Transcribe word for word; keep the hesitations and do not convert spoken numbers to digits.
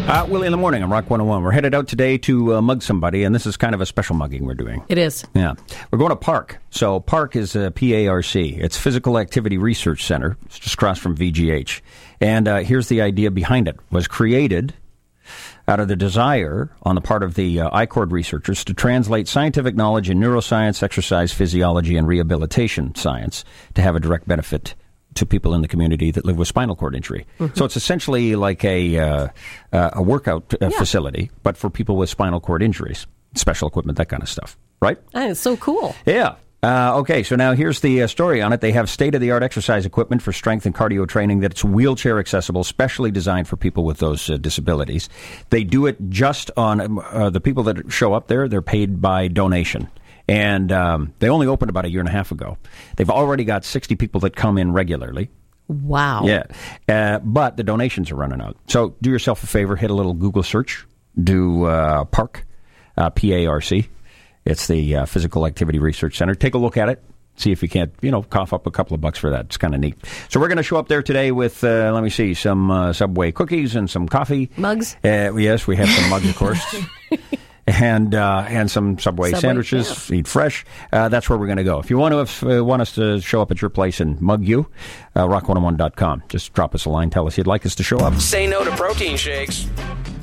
Uh, well, in the morning on Rock one oh one, we're headed out today to uh, mug somebody, and this is kind of a special mugging we're doing. It is. Yeah. We're going to Park. So Park is uh, P A R C. It's Physical Activity Research Center. It's just across from V G H. And uh, here's the idea behind it. It was created out of the desire on the part of the uh, I CORD researchers to translate scientific knowledge in neuroscience, exercise, physiology, and rehabilitation science to have a direct benefit to people in the community that live with spinal cord injury. Mm-hmm. So it's essentially like a uh, uh, a workout uh, yeah. facility, but for people with spinal cord injuries, special equipment, that kind of stuff, right? That is so cool. Yeah. Uh, okay, so now here's the uh, story on it. They have state-of-the-art exercise equipment for strength and cardio training that's wheelchair accessible, specially designed for people with those uh, disabilities. They do it just on uh, the people that show up there. They're paid by donation. And um, they only opened about a year and a half ago. They've already got sixty people that come in regularly. Wow. Yeah. Uh, but the donations are running out. So do yourself a favor, hit a little Google search, do uh, Park, uh, P A R C. It's the uh, Physical Activity Research Center. Take a look at it. See if you can't, you know, cough up a couple of bucks for that. It's kind of neat. So we're going to show up there today with, uh, let me see, some uh, Subway cookies and some coffee. Mugs? Uh, yes, we have some mugs, of course. And uh, and some Subway, Subway sandwiches, yeah. Eat fresh. Uh, that's where we're going to go. If you want to if, uh, want us to show up at your place and mug you, uh, rock one oh one dot com. Just drop us a line. Tell us you'd like us to show up. Say no to protein shakes.